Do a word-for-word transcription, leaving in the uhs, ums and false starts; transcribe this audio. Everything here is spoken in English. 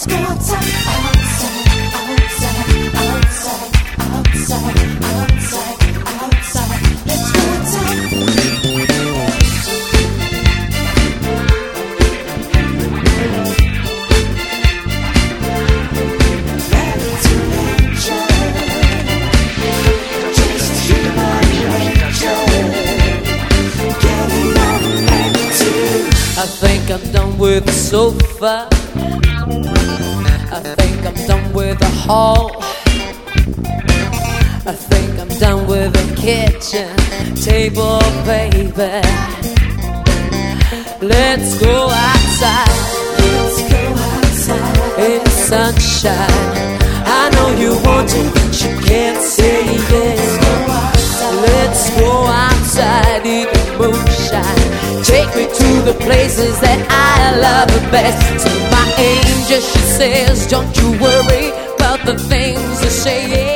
Let's go outside, outside, outside, outside, outside, outside, outside. Let's go outside. I think I'm done with the sofa. I think I'm done with the hall. I think I'm done with the kitchen table, baby. Let's go outside. Let's go outside in the sunshine. I know you want to, but you can't say yes. Let's go outside in the moonshine. Take me to the places that I love the best. So my angel, she says, don't you worry about the things they say.